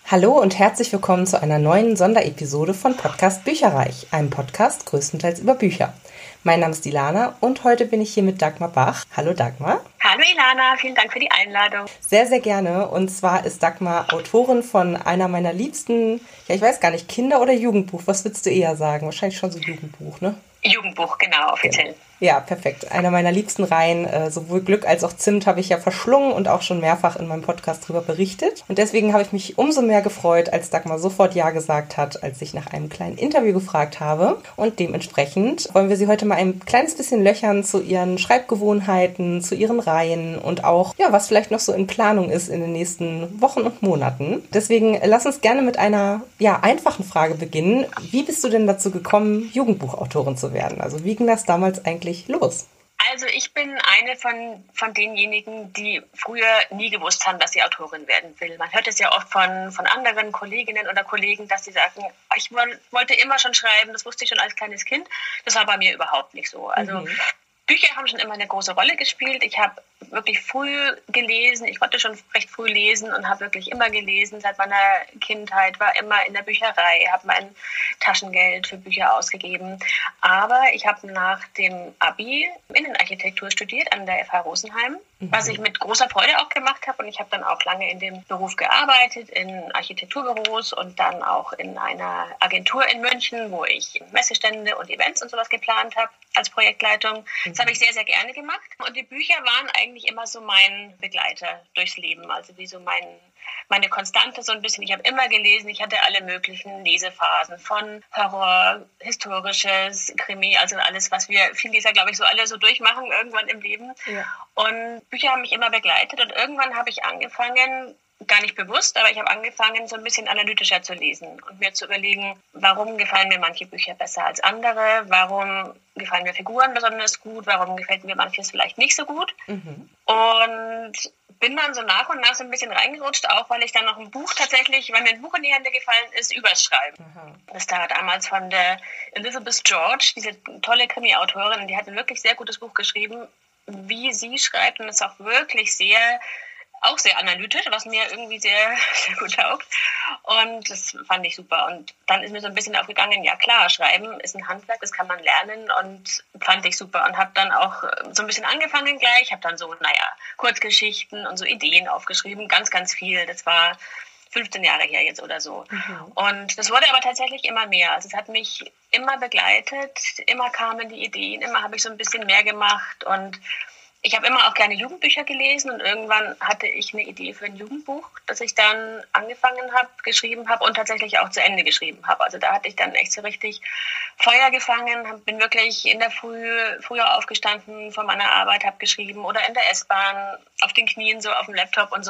Hallo und herzlich willkommen zu einer neuen Sonderepisode von Podcast Bücherreich, einem Podcast größtenteils über Bücher. Mein Name ist Ilana und heute bin ich hier mit Dagmar Bach. Hallo Dagmar. Hallo Ilana, vielen Dank für die Einladung. Sehr, sehr gerne. Und zwar ist Dagmar Autorin von einer meiner liebsten, ich weiß gar nicht, Kinder- oder Jugendbuch. Was würdest du eher sagen? Wahrscheinlich schon so Jugendbuch, ne? Jugendbuch, genau, offiziell. Ja, perfekt. Einer meiner liebsten Reihen, sowohl Glück als auch Zimt habe ich ja verschlungen und auch schon mehrfach in meinem Podcast darüber berichtet. Und deswegen habe ich mich umso mehr gefreut, als Dagmar sofort Ja gesagt hat, als ich nach einem kleinen Interview gefragt habe. Und dementsprechend wollen wir sie heute mal ein kleines bisschen löchern zu ihren Schreibgewohnheiten, zu ihren Reihen und auch, ja, was vielleicht noch so in Planung ist in den nächsten Wochen und Monaten. Deswegen lass uns gerne mit einer, ja, einfachen Frage beginnen. Wie bist du denn dazu gekommen, Jugendbuchautorin zu werden? Also wie ging das damals eigentlich los? Also ich bin eine von denjenigen, die früher nie gewusst haben, dass sie Autorin werden will. Man hört es ja oft von anderen Kolleginnen oder Kollegen, dass sie sagen, ich wollte immer schon schreiben, das wusste ich schon als kleines Kind. Das war bei mir überhaupt nicht so. Also Bücher haben schon immer eine große Rolle gespielt. Ich habe wirklich früh gelesen. Ich konnte schon recht früh lesen und habe wirklich immer gelesen. Seit meiner Kindheit war immer in der Bücherei, habe mein Taschengeld für Bücher ausgegeben. Aber ich habe nach dem Abi Innenarchitektur studiert an der FH Rosenheim, was ich mit großer Freude auch gemacht habe. Und ich habe dann auch lange in dem Beruf gearbeitet, in Architekturbüros und dann auch in einer Agentur in München, wo ich Messestände und Events und sowas geplant habe als Projektleitung. Das habe ich sehr, sehr gerne gemacht. Und die Bücher waren eigentlich immer so mein Begleiter durchs Leben, also wie so meine Konstante so ein bisschen. Ich habe immer gelesen, ich hatte alle möglichen Lesephasen von Horror, Historisches, Krimi, also alles, was wir viele Leser, glaube ich, so alle so durchmachen irgendwann im Leben. Ja. Und Bücher haben mich immer begleitet und irgendwann habe ich angefangen, gar nicht bewusst, aber ich habe angefangen, so ein bisschen analytischer zu lesen und mir zu überlegen, warum gefallen mir manche Bücher besser als andere, warum gefallen mir Figuren besonders gut, warum gefällt mir manches vielleicht nicht so gut. Und bin dann so nach und nach so ein bisschen reingerutscht, auch weil ich dann noch ein Buch tatsächlich, weil mir ein Buch in die Hände gefallen ist, übers Schreiben. Das da damals von der Elizabeth George, diese tolle Krimi-Autorin, die hat ein wirklich sehr gutes Buch geschrieben, wie sie schreibt, und ist auch wirklich sehr analytisch, was mir irgendwie sehr, sehr gut taugt. Und das fand ich super. Und dann ist mir so ein bisschen aufgegangen, ja klar, Schreiben ist ein Handwerk, das kann man lernen, und fand ich super. Und habe dann auch so ein bisschen angefangen gleich, habe dann so, Kurzgeschichten und so Ideen aufgeschrieben, ganz, ganz viel. Das war 15 Jahre her jetzt oder so. Und das wurde aber tatsächlich immer mehr. Also es hat mich immer begleitet, immer kamen die Ideen, immer habe ich so ein bisschen mehr gemacht, und ich habe immer auch gerne Jugendbücher gelesen, und irgendwann hatte ich eine Idee für ein Jugendbuch, das ich dann angefangen habe, geschrieben habe und tatsächlich auch zu Ende geschrieben habe. Also da hatte ich dann echt so richtig Feuer gefangen, bin wirklich in der früher aufgestanden von meiner Arbeit, habe geschrieben, oder in der S-Bahn auf den Knien so auf dem Laptop und so.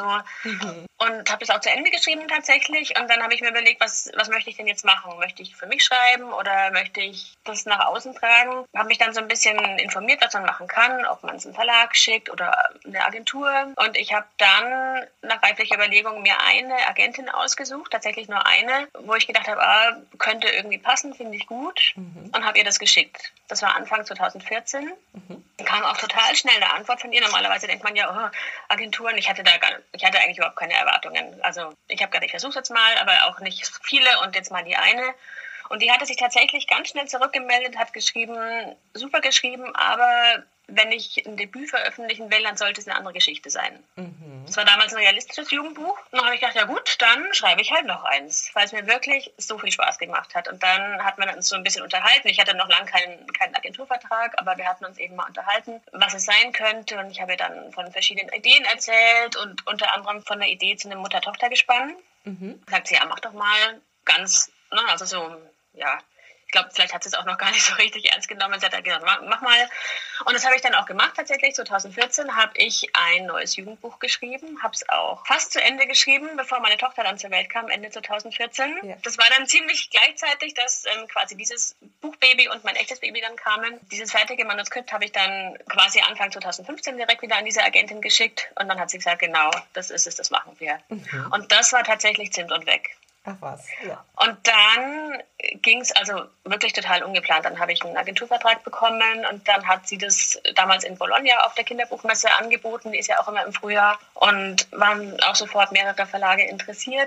Und habe das auch zu Ende geschrieben tatsächlich. Und dann habe ich mir überlegt, was möchte ich denn jetzt machen? Möchte ich für mich schreiben oder möchte ich das nach außen tragen? Habe mich dann so ein bisschen informiert, was man machen kann, ob man es im Verlag schickt oder eine Agentur. Und ich habe dann nach reiflicher Überlegung mir eine Agentin ausgesucht, tatsächlich nur eine, wo ich gedacht habe, könnte irgendwie passen, finde ich gut, und habe ihr das geschickt. Das war Anfang 2014. Kam auch total schnell eine Antwort von ihr. Normalerweise denkt man ja, Agenturen, ich hatte eigentlich überhaupt keine Erwartungen. Also ich habe gedacht, ich versuche es jetzt mal, aber auch nicht viele, und jetzt mal die eine. Und die hatte sich tatsächlich ganz schnell zurückgemeldet, hat geschrieben, super geschrieben, aber wenn ich ein Debüt veröffentlichen will, dann sollte es eine andere Geschichte sein. Das war damals ein realistisches Jugendbuch. Und dann habe ich gedacht, ja gut, dann schreibe ich halt noch eins, weil es mir wirklich so viel Spaß gemacht hat. Und dann hat man uns so ein bisschen unterhalten. Ich hatte noch lange keinen Agenturvertrag, aber wir hatten uns eben mal unterhalten, was es sein könnte. Und ich habe ihr dann von verschiedenen Ideen erzählt und unter anderem von der Idee zu einem Mutter-Tochter-Gespann. Sagt sie, ja, mach doch mal ganz, also so, ja, ich glaube, vielleicht hat sie es auch noch gar nicht so richtig ernst genommen. Sie hat dann gesagt, mach mal. Und das habe ich dann auch gemacht. Tatsächlich 2014 habe ich ein neues Jugendbuch geschrieben, habe es auch fast zu Ende geschrieben, bevor meine Tochter dann zur Welt kam, Ende 2014. Ja. Das war dann ziemlich gleichzeitig, dass quasi dieses Buchbaby und mein echtes Baby dann kamen. Dieses fertige Manuskript habe ich dann quasi Anfang 2015 direkt wieder an diese Agentin geschickt. Und dann hat sie gesagt, genau, das ist es, das machen wir. Und das war tatsächlich Zimt und weg. Ach was, ja. Und dann ging es also wirklich total ungeplant. Dann habe ich einen Agenturvertrag bekommen, und dann hat sie das damals in Bologna auf der Kinderbuchmesse angeboten. Die ist ja auch immer im Frühjahr, und waren auch sofort mehrere Verlage interessiert.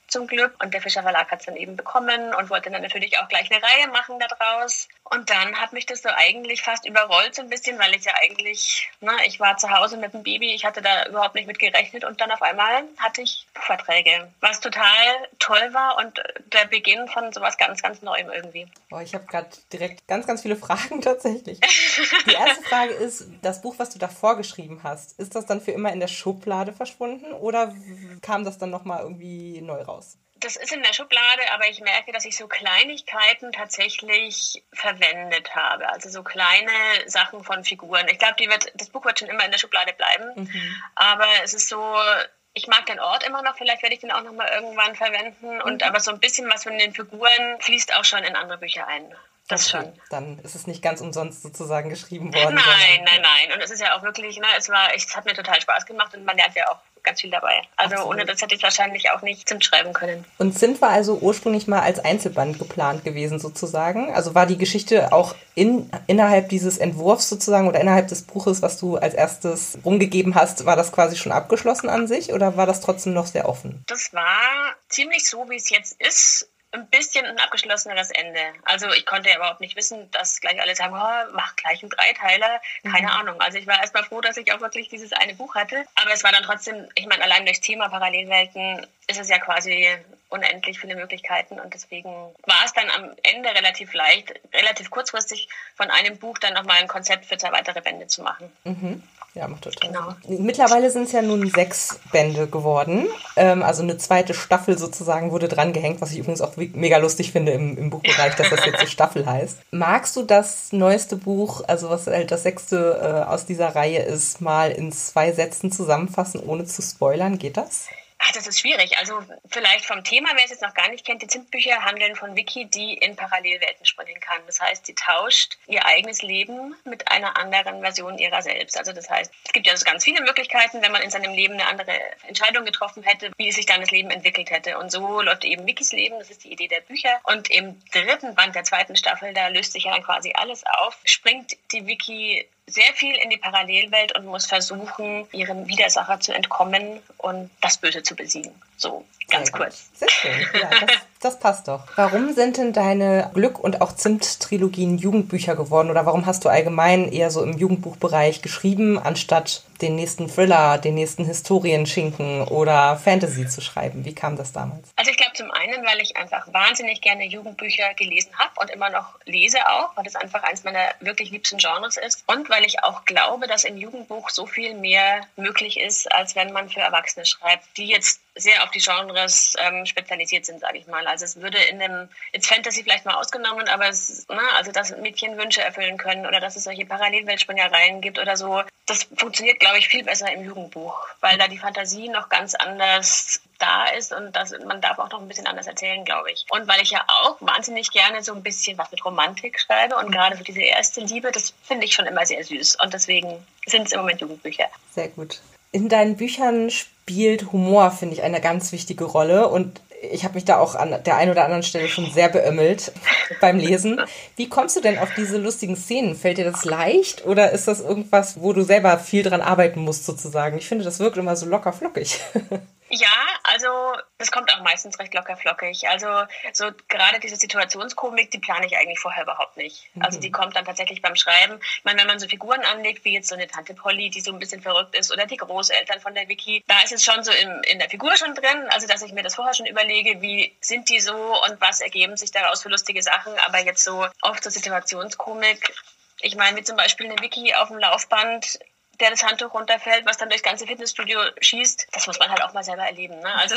zum Glück. Und der Fischer Verlag hat es dann eben bekommen und wollte dann natürlich auch gleich eine Reihe machen daraus. Und dann hat mich das so eigentlich fast überrollt so ein bisschen, weil ich ja eigentlich, ich war zu Hause mit dem Baby, ich hatte da überhaupt nicht mit gerechnet und dann auf einmal hatte ich Buchverträge, was total toll war und der Beginn von sowas ganz, ganz Neuem irgendwie. Oh, ich habe gerade direkt ganz, ganz viele Fragen tatsächlich. Die erste Frage ist, das Buch, was du davor geschrieben hast, ist das dann für immer in der Schublade verschwunden oder kam das dann nochmal irgendwie neu raus? Das ist in der Schublade, aber ich merke, dass ich so Kleinigkeiten tatsächlich verwendet habe. Also so kleine Sachen von Figuren. Ich glaube, das Buch wird schon immer in der Schublade bleiben. Aber es ist so, ich mag den Ort immer noch. Vielleicht werde ich den auch noch mal irgendwann verwenden. Aber so ein bisschen was von den Figuren fließt auch schon in andere Bücher ein. Das okay, schon. Dann ist es nicht ganz umsonst sozusagen geschrieben worden. Nein. Und es ist ja auch wirklich, es hat mir total Spaß gemacht und man lernt ja auch ganz viel dabei. Also absolut. Ohne das hätte ich wahrscheinlich auch nicht Zimt schreiben können. Und Zimt war also ursprünglich mal als Einzelband geplant gewesen sozusagen? Also war die Geschichte auch innerhalb dieses Entwurfs sozusagen oder innerhalb des Buches, was du als erstes rumgegeben hast, war das quasi schon abgeschlossen an sich oder war das trotzdem noch sehr offen? Das war ziemlich so, wie es jetzt ist. Ein bisschen ein abgeschlosseneres Ende. Also ich konnte ja überhaupt nicht wissen, dass gleich alle sagen, mach gleich einen Dreiteiler. Keine Ahnung. Also ich war erstmal froh, dass ich auch wirklich dieses eine Buch hatte. Aber es war dann trotzdem, ich meine, allein durchs Thema Parallelwelten ist es ja quasi unendlich viele Möglichkeiten. Und deswegen war es dann am Ende relativ leicht, relativ kurzfristig von einem Buch dann nochmal ein Konzept für 2 weitere Bände zu machen. Ja, macht total Sinn. Mittlerweile sind es ja nun 6 Bände geworden. Also eine zweite Staffel sozusagen wurde dran gehängt, was ich übrigens auch mega lustig finde im Buchbereich, dass das jetzt so Staffel heißt. Magst du das neueste Buch, also was halt das 6. aus dieser Reihe ist, mal in 2 Sätzen zusammenfassen, ohne zu spoilern? Geht das? Ach, das ist schwierig. Also vielleicht vom Thema, wer es jetzt noch gar nicht kennt, die Zimtbücher handeln von Vicky, die in Parallelwelten springen kann. Das heißt, sie tauscht ihr eigenes Leben mit einer anderen Version ihrer selbst. Also das heißt, es gibt ja so ganz viele Möglichkeiten, wenn man in seinem Leben eine andere Entscheidung getroffen hätte, wie sich dann das Leben entwickelt hätte. Und so läuft eben Vickys Leben, das ist die Idee der Bücher. Und im 3. Band der 2. Staffel, da löst sich ja dann quasi alles auf, springt die Vicky sehr viel in die Parallelwelt und muss versuchen, ihrem Widersacher zu entkommen und das Böse zu besiegen. So, ganz kurz. Sehr schön. Ja, das passt doch. Warum sind denn deine Glück- und auch Zimt-Trilogien Jugendbücher geworden? Oder warum hast du allgemein eher so im Jugendbuchbereich geschrieben, anstatt den nächsten Thriller, den nächsten Historienschinken oder Fantasy zu schreiben? Wie kam das damals? Also ich glaube zum einen, weil ich einfach wahnsinnig gerne Jugendbücher gelesen habe und immer noch lese auch, weil das einfach eins meiner wirklich liebsten Genres ist. Und weil ich auch glaube, dass im Jugendbuch so viel mehr möglich ist, als wenn man für Erwachsene schreibt, die jetzt sehr auf die Genres spezialisiert sind, sage ich mal. Also es würde jetzt Fantasy vielleicht mal ausgenommen, aber also dass Mädchen Wünsche erfüllen können oder dass es solche Parallelweltspringereien gibt oder so, das funktioniert, glaube ich, viel besser im Jugendbuch, weil da die Fantasie noch ganz anders da ist und man darf auch noch ein bisschen anders erzählen, glaube ich. Und weil ich ja auch wahnsinnig gerne so ein bisschen was mit Romantik schreibe und gerade so diese erste Liebe, das finde ich schon immer sehr süß und deswegen sind es im Moment Jugendbücher. Sehr gut. In deinen Büchern spielt Humor, finde ich, eine ganz wichtige Rolle und ich habe mich da auch an der einen oder anderen Stelle schon sehr beömmelt beim Lesen. Wie kommst du denn auf diese lustigen Szenen? Fällt dir das leicht oder ist das irgendwas, wo du selber viel dran arbeiten musst sozusagen? Ich finde, das wirkt immer so locker flockig. Ja, also das kommt auch meistens recht locker flockig. Also so gerade diese Situationskomik, die plane ich eigentlich vorher überhaupt nicht. Also die kommt dann tatsächlich beim Schreiben. Ich meine, wenn man so Figuren anlegt, wie jetzt so eine Tante Polly, die so ein bisschen verrückt ist, oder die Großeltern von der Vicky, da ist es schon so in der Figur schon drin, also dass ich mir das vorher schon überlege, wie sind die so und was ergeben sich daraus für lustige Sachen. Aber jetzt so oft so Situationskomik, ich meine, wie zum Beispiel eine Vicky auf dem Laufband, der das Handtuch runterfällt, was dann durchs ganze Fitnessstudio schießt, das muss man halt auch mal selber erleben, ne? Also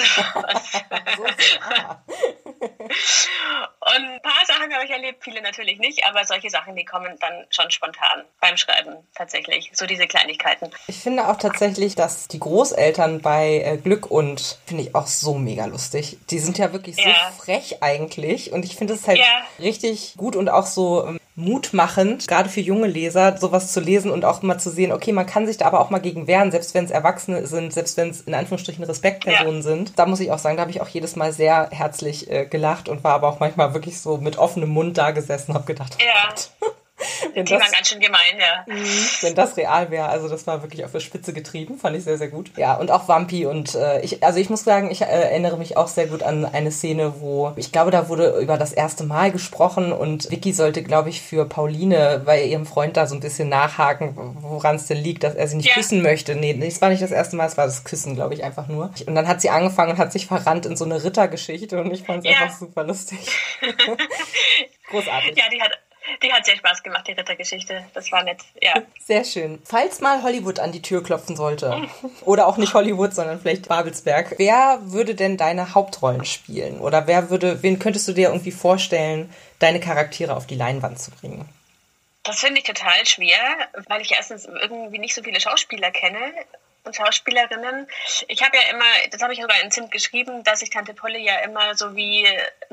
und ein paar Sachen habe ich erlebt, viele natürlich nicht, aber solche Sachen, die kommen dann schon spontan beim Schreiben tatsächlich, so diese Kleinigkeiten. Ich finde auch tatsächlich, dass die Großeltern bei Glück und finde ich auch so mega lustig. Die sind ja wirklich so frech eigentlich und ich finde es halt richtig gut und auch so mutmachend, gerade für junge Leser, sowas zu lesen und auch mal zu sehen, okay, man kann sich da aber auch mal gegen wehren, selbst wenn es Erwachsene sind, selbst wenn es in Anführungsstrichen Respektpersonen sind. Da muss ich auch sagen, da habe ich auch jedes Mal sehr herzlich gelacht und war aber auch manchmal wirklich so mit offenem Mund da gesessen und habe gedacht, oh Gott. Die waren ganz schön gemein, ja. Wenn das real wäre, also das war wirklich auf der Spitze getrieben, fand ich sehr, sehr gut. Ja, und auch Wampi und ich muss sagen, ich erinnere mich auch sehr gut an eine Szene, wo, ich glaube, da wurde über das erste Mal gesprochen und Vicky sollte, glaube ich, für Pauline bei ihrem Freund da so ein bisschen nachhaken, woran es denn liegt, dass er sie nicht küssen möchte. Nee, es war nicht das erste Mal, es war das Küssen, glaube ich, einfach nur. Und dann hat sie angefangen und hat sich verrannt in so eine Rittergeschichte und ich fand es einfach super lustig. Großartig. Ja, die hat sehr Spaß gemacht, die Rittergeschichte. Das war nett, ja. Sehr schön. Falls mal Hollywood an die Tür klopfen sollte, oder auch nicht Hollywood, sondern vielleicht Babelsberg, wer würde denn deine Hauptrollen spielen? Oder wen könntest du dir irgendwie vorstellen, deine Charaktere auf die Leinwand zu bringen? Das finde ich total schwer, weil ich erstens irgendwie nicht so viele Schauspieler kenne und Schauspielerinnen. Ich habe ja immer, das habe ich sogar in Zimt geschrieben, dass ich Tante Polly ja immer so wie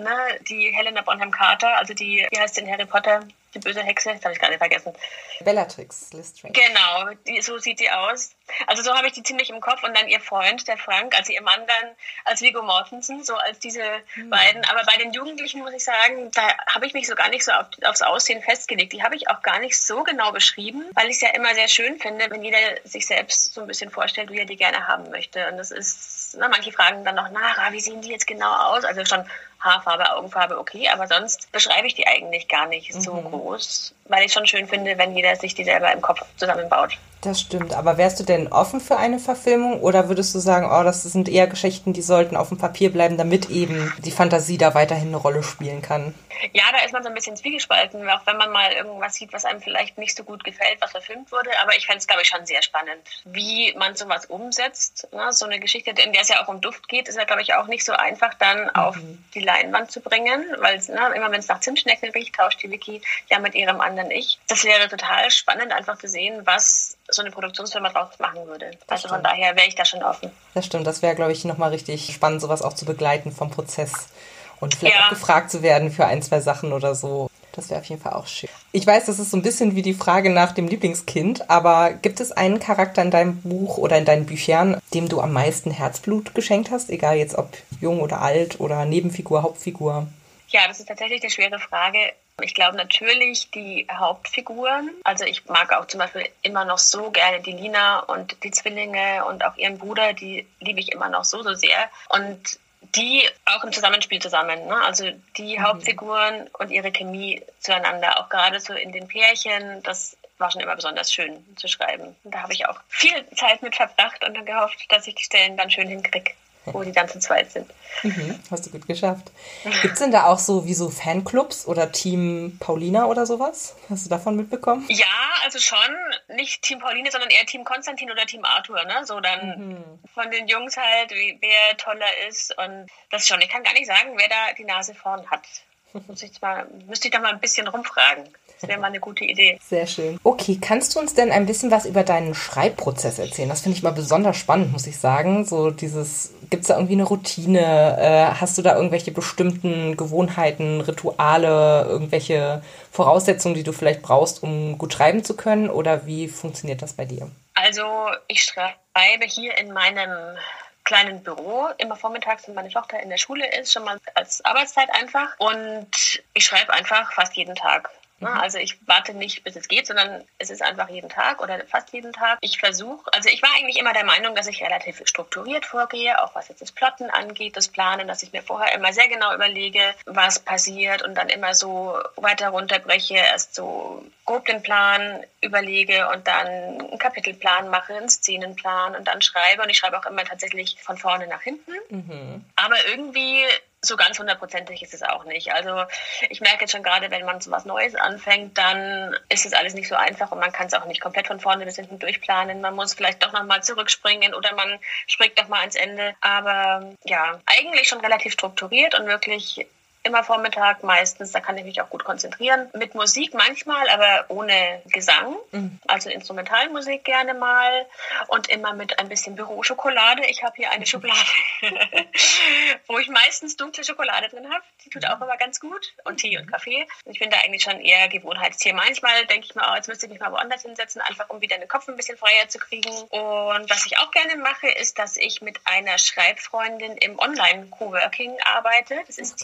die Helena Bonham Carter, also wie heißt sie in Harry Potter, die böse Hexe, das habe ich gerade vergessen. Bellatrix Lestrange. Genau, so sieht die aus. Also so habe ich die ziemlich im Kopf und dann ihr Freund, der Frank, also ihr Mann dann als Viggo Mortensen, so als diese beiden. Aber bei den Jugendlichen muss ich sagen, da habe ich mich so gar nicht so aufs Aussehen festgelegt. Die habe ich auch gar nicht so genau beschrieben, weil ich es ja immer sehr schön finde, wenn jeder sich selbst so ein bisschen vorstellt, wie er die gerne haben möchte. Und das ist, manche fragen dann noch nach, wie sehen die jetzt genau aus? Also schon Haarfarbe, Augenfarbe, okay, aber sonst beschreibe ich die eigentlich gar nicht so groß, weil ich schon schön finde, wenn jeder sich die selber im Kopf zusammenbaut. Das stimmt, aber wärst du denn offen für eine Verfilmung oder würdest du sagen, das sind eher Geschichten, die sollten auf dem Papier bleiben, damit eben die Fantasie da weiterhin eine Rolle spielen kann? Ja, da ist man so ein bisschen zwiegespalten, auch wenn man mal irgendwas sieht, was einem vielleicht nicht so gut gefällt, was verfilmt wurde, aber ich fände es, glaube ich, schon sehr spannend, wie man sowas umsetzt. Ne? So eine Geschichte, in der es ja auch um Duft geht, ist ja, glaube ich, auch nicht so einfach dann auf die Leinwand zu bringen, weil immer wenn es nach Zimtschnecken riecht, tauscht die Vicky ja mit ihrem anderen Ich. Das wäre total spannend, einfach zu sehen, was so eine Produktionsfirma draus machen würde. Also von daher wäre ich da schon offen. Das stimmt, das wäre, glaube ich, nochmal richtig spannend, sowas auch zu begleiten vom Prozess und vielleicht auch gefragt zu werden für 1, 2 Sachen oder so. Das wäre auf jeden Fall auch schön. Ich weiß, das ist so ein bisschen wie die Frage nach dem Lieblingskind, aber gibt es einen Charakter in deinem Buch oder in deinen Büchern, dem du am meisten Herzblut geschenkt hast? Egal jetzt ob jung oder alt oder Nebenfigur, Hauptfigur. Ja, das ist tatsächlich eine schwere Frage. Ich glaube natürlich die Hauptfiguren. Also ich mag auch zum Beispiel immer noch so gerne die Lina und die Zwillinge und auch ihren Bruder, die liebe ich immer noch so sehr. Und die auch im Zusammenspiel zusammen, ne? Also die Hauptfiguren und ihre Chemie zueinander, auch gerade so in den Pärchen, das war schon immer besonders schön zu schreiben. Und da habe ich auch viel Zeit mit verbracht und dann gehofft, dass ich die Stellen dann schön hinkriege, wo die dann zu zweit sind. Hast du gut geschafft. Gibt es denn da auch so Fanclubs oder Team Paulina oder sowas? Hast du davon mitbekommen? Ja, also schon. Nicht Team Pauline, sondern eher Team Konstantin oder Team Arthur. Ne? So dann von den Jungs halt, wer toller ist. Und das schon. Ich kann gar nicht sagen, wer da die Nase vorn hat. Müsste ich da mal ein bisschen rumfragen. Das wäre mal eine gute Idee. Sehr schön. Okay, kannst du uns denn ein bisschen was über deinen Schreibprozess erzählen? Das finde ich mal besonders spannend, muss ich sagen. So gibt's da irgendwie eine Routine? Hast du da irgendwelche bestimmten Gewohnheiten, Rituale, irgendwelche Voraussetzungen, die du vielleicht brauchst, um gut schreiben zu können? Oder wie funktioniert das bei dir? Also ich schreibe hier in meinem kleinen Büro, immer vormittags, wenn meine Tochter in der Schule ist, schon mal als Arbeitszeit einfach. Und ich schreibe einfach fast jeden Tag. Also ich warte nicht, bis es geht, sondern es ist einfach jeden Tag oder fast jeden Tag. Ich war eigentlich immer der Meinung, dass ich relativ strukturiert vorgehe, auch was jetzt das Plotten angeht, das Planen, dass ich mir vorher immer sehr genau überlege, was passiert und dann immer so weiter runterbreche, erst so grob den Plan überlege und dann einen Kapitelplan mache, einen Szenenplan und dann schreibe. Und ich schreibe auch immer tatsächlich von vorne nach hinten. Aber irgendwie so ganz 100%ig ist es auch nicht. Also ich merke jetzt schon gerade, wenn man so was Neues anfängt, dann ist es alles nicht so einfach und man kann es auch nicht komplett von vorne bis hinten durchplanen. Man muss vielleicht doch nochmal zurückspringen oder man springt doch mal ans Ende. Aber ja, eigentlich schon relativ strukturiert und wirklich immer Vormittag meistens, da kann ich mich auch gut konzentrieren. Mit Musik manchmal, aber ohne Gesang. Also Instrumentalmusik gerne mal und immer mit ein bisschen Büroschokolade. Ich habe hier eine Schublade, wo ich meistens dunkle Schokolade drin habe. Die tut auch immer ganz gut. Und Tee und Kaffee. Ich bin da eigentlich schon eher Gewohnheitstier. Manchmal denke ich mir, jetzt müsste ich mich mal woanders hinsetzen, einfach um wieder den Kopf ein bisschen freier zu kriegen. Und was ich auch gerne mache, ist, dass ich mit einer Schreibfreundin im Online-Coworking arbeite. Das ist die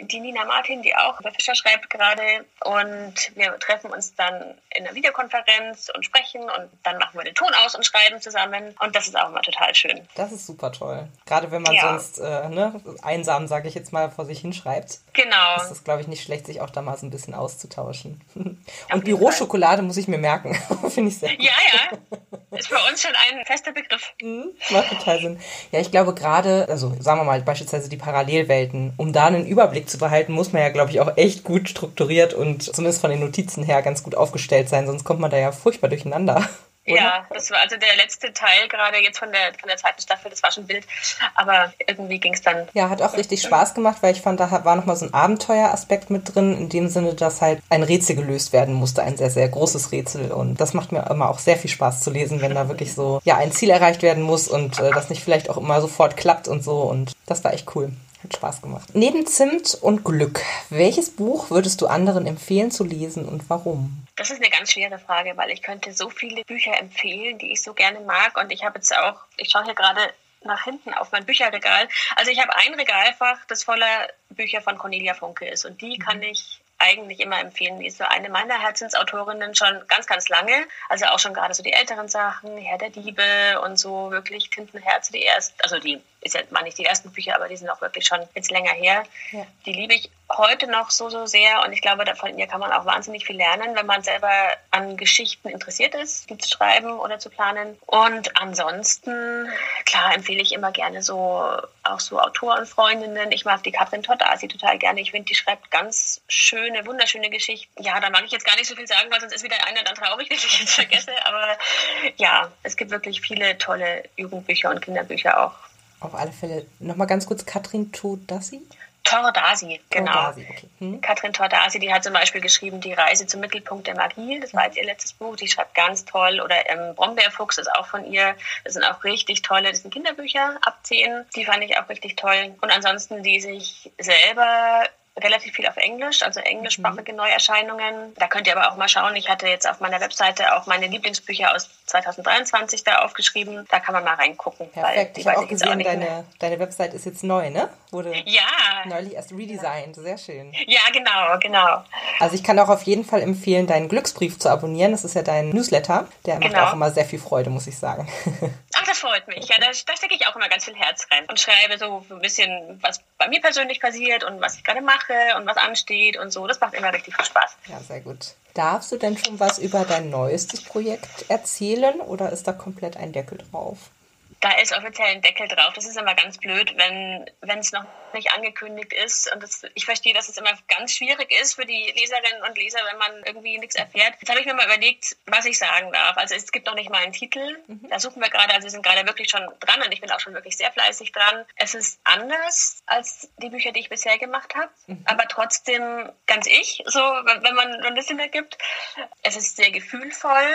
die Nina Martin, die auch über Fischer schreibt gerade. Und wir treffen uns dann in einer Videokonferenz und sprechen und dann machen wir den Ton aus und schreiben zusammen. Und das ist auch immer total schön. Das ist super toll. Gerade wenn man sonst einsam, sage ich jetzt mal, vor sich hinschreibt. Genau. Ist das, glaube ich, nicht schlecht, sich auch da mal so ein bisschen auszutauschen. Und Büroschokolade muss ich mir merken. Finde ich sehr gut. Ja. Ist für uns schon ein fester Begriff. Macht total Sinn. Ja, ich glaube gerade, also sagen wir mal beispielsweise die Parallelwelten, um da einen Überblick zu behalten, muss man ja, glaube ich, auch echt gut strukturiert und zumindest von den Notizen her ganz gut aufgestellt sein, sonst kommt man da ja furchtbar durcheinander. Oder? Ja, das war also der letzte Teil gerade jetzt von der zweiten Staffel, das war schon wild, aber irgendwie ging es dann. Ja, hat auch richtig Spaß gemacht, weil ich fand, da war nochmal so ein Abenteueraspekt mit drin, in dem Sinne, dass halt ein Rätsel gelöst werden musste, ein sehr, sehr großes Rätsel, und das macht mir immer auch sehr viel Spaß zu lesen, wenn da wirklich so, ja, ein Ziel erreicht werden muss und das nicht vielleicht auch immer sofort klappt und so, und das war echt cool. Hat Spaß gemacht. Neben Zimt und Glück, welches Buch würdest du anderen empfehlen zu lesen und warum? Das ist eine ganz schwere Frage, weil ich könnte so viele Bücher empfehlen, die ich so gerne mag. Und ich habe jetzt auch, ich schaue hier gerade nach hinten auf mein Bücherregal. Also ich habe ein Regalfach, das voller Bücher von Cornelia Funke ist. Und die kann ich eigentlich immer empfehlen. Die ist so eine meiner Herzensautorinnen schon ganz, ganz lange. Also auch schon gerade so die älteren Sachen, Herr der Diebe und so wirklich Tintenherze, die erst, also die ist ja mal nicht die ersten Bücher, aber die sind auch wirklich schon jetzt länger her. Ja. Die liebe ich heute noch so sehr, und ich glaube, von ihr kann man auch wahnsinnig viel lernen, wenn man selber an Geschichten interessiert ist, die zu schreiben oder zu planen. Und ansonsten, klar, empfehle ich immer gerne auch so Autorenfreundinnen. Ich mag die Katrin Tordasi total gerne. Ich finde, die schreibt ganz schöne, wunderschöne Geschichten. Ja, da mag ich jetzt gar nicht so viel sagen, weil sonst ist wieder einer dann traurig, wenn ich jetzt vergesse. Aber ja, es gibt wirklich viele tolle Jugendbücher und Kinderbücher auch. Auf alle Fälle. Nochmal ganz kurz, Katrin Tordasi? Tordasi, genau. Tordasi, okay. Katrin Tordasi, die hat zum Beispiel geschrieben Die Reise zum Mittelpunkt der Magie. Das war jetzt ihr letztes Buch. Die schreibt ganz toll. Oder Brombeerfuchs ist auch von ihr. Das sind auch richtig tolle, das sind Kinderbücher ab 10. Die fand ich auch richtig toll. Und ansonsten, die sich selber relativ viel auf Englisch, also englischsprachige Neuerscheinungen. Da könnt ihr aber auch mal schauen. Ich hatte jetzt auf meiner Webseite auch meine Lieblingsbücher aus 2023 da aufgeschrieben. Da kann man mal reingucken. Perfekt. Ich habe auch gesehen, deine Website ist jetzt neu, ne? Wurde neulich erst redesigned. Sehr schön. Ja, genau. Also ich kann auch auf jeden Fall empfehlen, deinen Glücksbrief zu abonnieren. Das ist ja dein Newsletter. Der macht auch immer sehr viel Freude, muss ich sagen. Ach, das freut mich. Ja, da stecke ich auch immer ganz viel Herz rein und schreibe so ein bisschen, was bei mir persönlich passiert und was ich gerade mache und was ansteht und so. Das macht immer richtig viel Spaß. Ja, sehr gut. Darfst du denn schon was über dein neuestes Projekt erzählen oder ist da komplett ein Deckel drauf? Da ist offiziell ein Deckel drauf. Das ist immer ganz blöd, wenn es noch nicht angekündigt ist. Und ich verstehe, dass es immer ganz schwierig ist für die Leserinnen und Leser, wenn man irgendwie nichts erfährt. Jetzt habe ich mir mal überlegt, was ich sagen darf. Also es gibt noch nicht mal einen Titel. Da suchen wir gerade, also wir sind gerade wirklich schon dran und ich bin auch schon wirklich sehr fleißig dran. Es ist anders als die Bücher, die ich bisher gemacht habe, aber trotzdem ganz ich, so wenn man ein bisschen ergibt. Es ist sehr gefühlvoll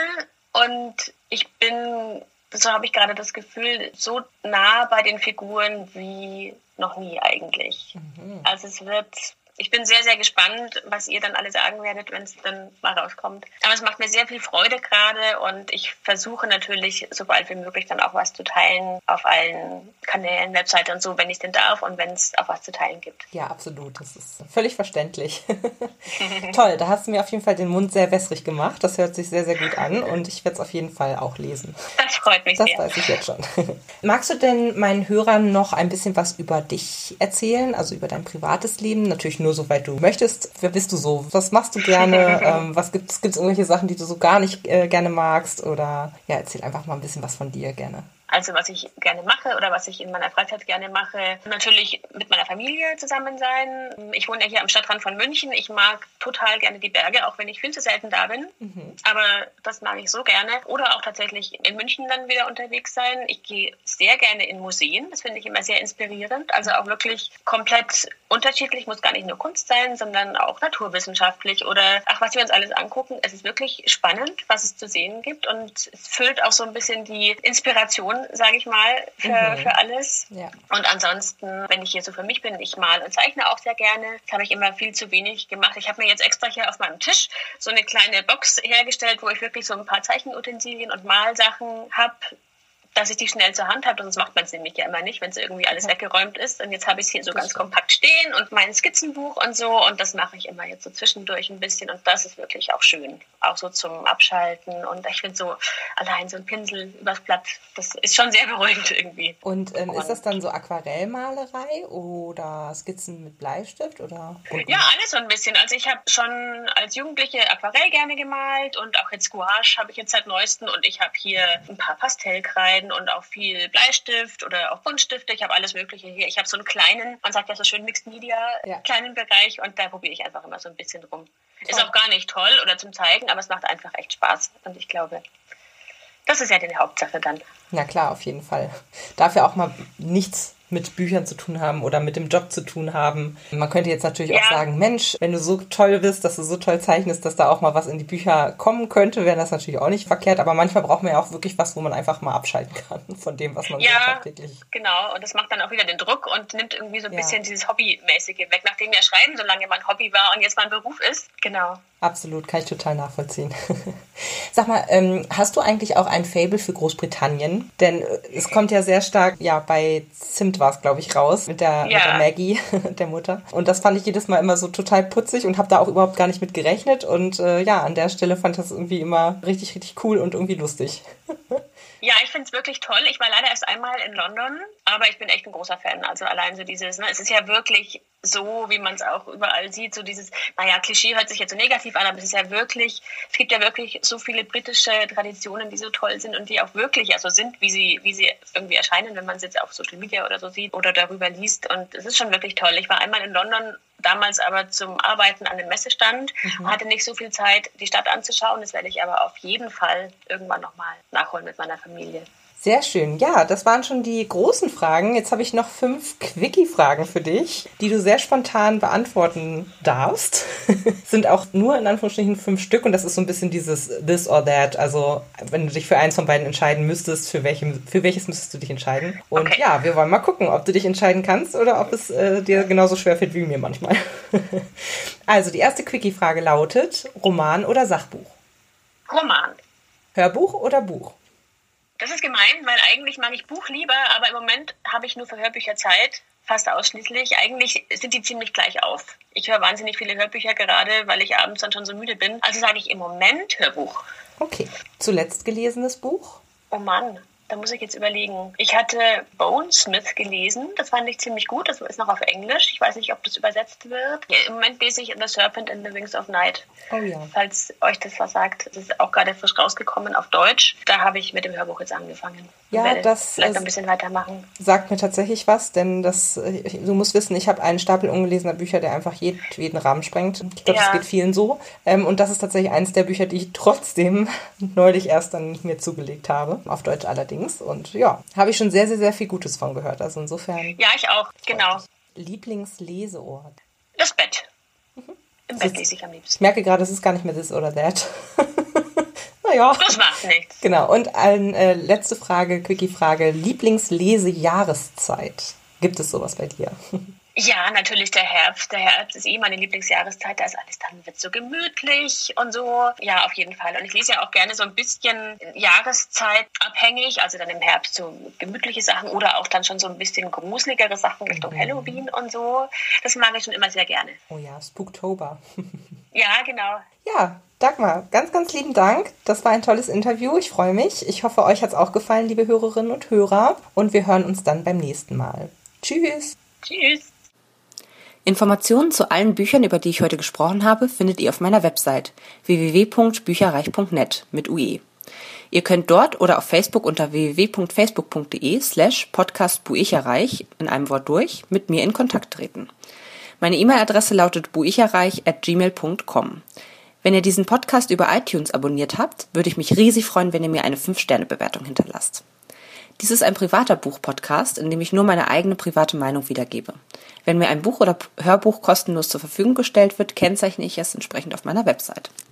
und ich bin, so habe ich gerade das Gefühl, so nah bei den Figuren wie noch nie eigentlich. Also ich bin sehr, sehr gespannt, was ihr dann alle sagen werdet, wenn es dann mal rauskommt. Aber es macht mir sehr viel Freude gerade und ich versuche natürlich, sobald wie möglich dann auch was zu teilen auf allen Kanälen, Webseite und so, wenn ich denn darf und wenn es auch was zu teilen gibt. Ja, absolut. Das ist völlig verständlich. Toll, da hast du mir auf jeden Fall den Mund sehr wässrig gemacht. Das hört sich sehr, sehr gut an und ich werde es auf jeden Fall auch lesen. Das freut mich sehr. Das weiß ich jetzt schon. Magst du denn meinen Hörern noch ein bisschen was über dich erzählen, also über dein privates Leben? Natürlich nur soweit du möchtest. Wer bist du so? Was machst du gerne? Gibt's irgendwelche Sachen, die du so gar nicht gerne magst? Oder ja, erzähl einfach mal ein bisschen was von dir gerne. Also was ich gerne mache oder was ich in meiner Freizeit gerne mache, natürlich mit meiner Familie zusammen sein. Ich wohne ja hier am Stadtrand von München. Ich mag total gerne die Berge, auch wenn ich viel zu selten da bin. Aber das mag ich so gerne. Oder auch tatsächlich in München dann wieder unterwegs sein. Ich gehe sehr gerne in Museen. Das finde ich immer sehr inspirierend. Also auch wirklich komplett unterschiedlich. Muss gar nicht nur Kunst sein, sondern auch naturwissenschaftlich oder was wir uns alles angucken. Es ist wirklich spannend, was es zu sehen gibt. Und es füllt auch so ein bisschen die Inspiration, sage ich mal, für alles. Ja. Und ansonsten, wenn ich hier so für mich bin, ich male und zeichne auch sehr gerne. Das habe ich immer viel zu wenig gemacht. Ich habe mir jetzt extra hier auf meinem Tisch so eine kleine Box hergestellt, wo ich wirklich so ein paar Zeichenutensilien und Malsachen habe. dass ich die schnell zur Hand habe, sonst macht man es nämlich ja immer nicht, wenn es irgendwie alles weggeräumt ist. Und jetzt habe ich es hier so ganz kompakt stehen und mein Skizzenbuch und so. Und das mache ich immer jetzt so zwischendurch ein bisschen. Und das ist wirklich auch schön, auch so zum Abschalten. Und ich finde so allein so ein Pinsel übers Blatt, das ist schon sehr beruhigend irgendwie. Und ist das dann so Aquarellmalerei oder Skizzen mit Bleistift? Oder? Ja, alles so ein bisschen. Also ich habe schon als Jugendliche Aquarell gerne gemalt und auch jetzt Gouache habe ich jetzt seit neuestem. Und ich habe hier ein paar Pastellkreiden und auch viel Bleistift oder auch Buntstifte. Ich habe alles Mögliche hier. Ich habe so einen kleinen, man sagt ja so schön Mixed Media, kleinen Bereich und da probiere ich einfach immer so ein bisschen rum. Toll. Ist auch gar nicht toll oder zum Zeigen, aber es macht einfach echt Spaß. Und ich glaube, das ist ja die Hauptsache dann. Na klar, auf jeden Fall. Darf ja auch mal nichts mit Büchern zu tun haben oder mit dem Job zu tun haben. Man könnte jetzt natürlich auch sagen, Mensch, wenn du so toll bist, dass du so toll zeichnest, dass da auch mal was in die Bücher kommen könnte, wäre das natürlich auch nicht verkehrt. Aber manchmal braucht man ja auch wirklich was, wo man einfach mal abschalten kann von dem, was man so tagtäglich... Genau. Und das macht dann auch wieder den Druck und nimmt irgendwie so ein bisschen dieses Hobbymäßige weg, nachdem ja Schreiben so lange mein Hobby war und jetzt mein Beruf ist. Genau. Absolut, kann ich total nachvollziehen. Sag mal, hast du eigentlich auch ein Faible für Großbritannien? Denn es kommt ja sehr stark, bei Zimt war es, glaube ich, raus, mit der Maggie, der Mutter. Und das fand ich jedes Mal immer so total putzig und habe da auch überhaupt gar nicht mit gerechnet. Und an der Stelle fand ich das irgendwie immer richtig, richtig cool und irgendwie lustig. Ja, ich finde es wirklich toll. Ich war leider erst einmal in London, aber ich bin echt ein großer Fan. Also allein so dieses, es ist ja wirklich so, wie man es auch überall sieht, so dieses, Klischee hört sich jetzt so negativ an, aber es gibt ja wirklich so viele britische Traditionen, die so toll sind und die auch wirklich so sind, wie sie irgendwie erscheinen, wenn man es jetzt auf Social Media oder so sieht oder darüber liest. Und es ist schon wirklich toll. Ich war einmal in London, damals aber zum Arbeiten an dem Messestand, hatte nicht so viel Zeit, die Stadt anzuschauen. Das werde ich aber auf jeden Fall irgendwann nochmal nachholen mit meiner Familie. Sehr schön. Ja, das waren schon die großen Fragen. Jetzt habe ich noch 5 Quickie-Fragen für dich, die du sehr spontan beantworten darfst. Sind auch nur in Anführungsstrichen 5 Stück und das ist so ein bisschen dieses This or That. Also wenn du dich für eins von beiden entscheiden müsstest, für welches müsstest du dich entscheiden? Und wir wollen mal gucken, ob du dich entscheiden kannst oder ob es dir genauso schwer fällt wie mir manchmal. Also die erste Quickie-Frage lautet, Roman oder Sachbuch? Roman. Hörbuch oder Buch? Das ist gemein, weil eigentlich mag ich Buch lieber, aber im Moment habe ich nur für Hörbücher Zeit, fast ausschließlich. Eigentlich sind die ziemlich gleich auf. Ich höre wahnsinnig viele Hörbücher gerade, weil ich abends dann schon so müde bin. Also sage ich im Moment Hörbuch. Okay. Zuletzt gelesenes Buch? Oh Mann, da muss ich jetzt überlegen. Ich hatte Bonesmith gelesen, das fand ich ziemlich gut, das ist noch auf Englisch. Ich weiß nicht, ob das übersetzt wird. Im Moment lese ich The Serpent in the Wings of Night. Oh ja. Falls euch das was sagt, das ist auch gerade frisch rausgekommen auf Deutsch. Da habe ich mit dem Hörbuch jetzt angefangen. Ja, das vielleicht ein bisschen weitermachen. Sagt mir tatsächlich was, denn du musst wissen, ich habe einen Stapel ungelesener Bücher, der einfach jeden Rahmen sprengt. Ich glaube, das geht vielen so. Und das ist tatsächlich eines der Bücher, die ich trotzdem neulich erst dann mir zugelegt habe. Auf Deutsch allerdings. Und habe ich schon sehr, sehr, sehr viel Gutes von gehört. Also insofern. Ja, ich auch, genau. Lieblingsleseort? Das Bett. Im Bett lese ich am liebsten. Ich merke gerade, es ist gar nicht mehr this oder that. Naja. Das macht nichts. Genau. Und eine letzte Frage, Quickie-Frage. Lieblingslesejahreszeit. Gibt es sowas bei dir? Ja, natürlich der Herbst. Der Herbst ist meine Lieblingsjahreszeit. Da ist alles dann, wird so gemütlich und so. Ja, auf jeden Fall. Und ich lese ja auch gerne so ein bisschen jahreszeitabhängig. Also dann im Herbst so gemütliche Sachen oder auch dann schon so ein bisschen gruseligere Sachen Richtung Halloween und so. Das mag ich schon immer sehr gerne. Oh ja, Spooktober. Ja, genau. Ja, Dagmar, ganz, ganz lieben Dank. Das war ein tolles Interview. Ich freue mich. Ich hoffe, euch hat es auch gefallen, liebe Hörerinnen und Hörer. Und wir hören uns dann beim nächsten Mal. Tschüss. Tschüss. Informationen zu allen Büchern, über die ich heute gesprochen habe, findet ihr auf meiner Website www.bücherreich.net mit UE. Ihr könnt dort oder auf Facebook unter www.facebook.de/podcastbuicherreich in einem Wort durch mit mir in Kontakt treten. Meine E-Mail-Adresse lautet buicherreich@gmail.com. Wenn ihr diesen Podcast über iTunes abonniert habt, würde ich mich riesig freuen, wenn ihr mir eine 5-Sterne-Bewertung hinterlasst. Dies ist ein privater Buch-Podcast, in dem ich nur meine eigene private Meinung wiedergebe. Wenn mir ein Buch oder Hörbuch kostenlos zur Verfügung gestellt wird, kennzeichne ich es entsprechend auf meiner Website.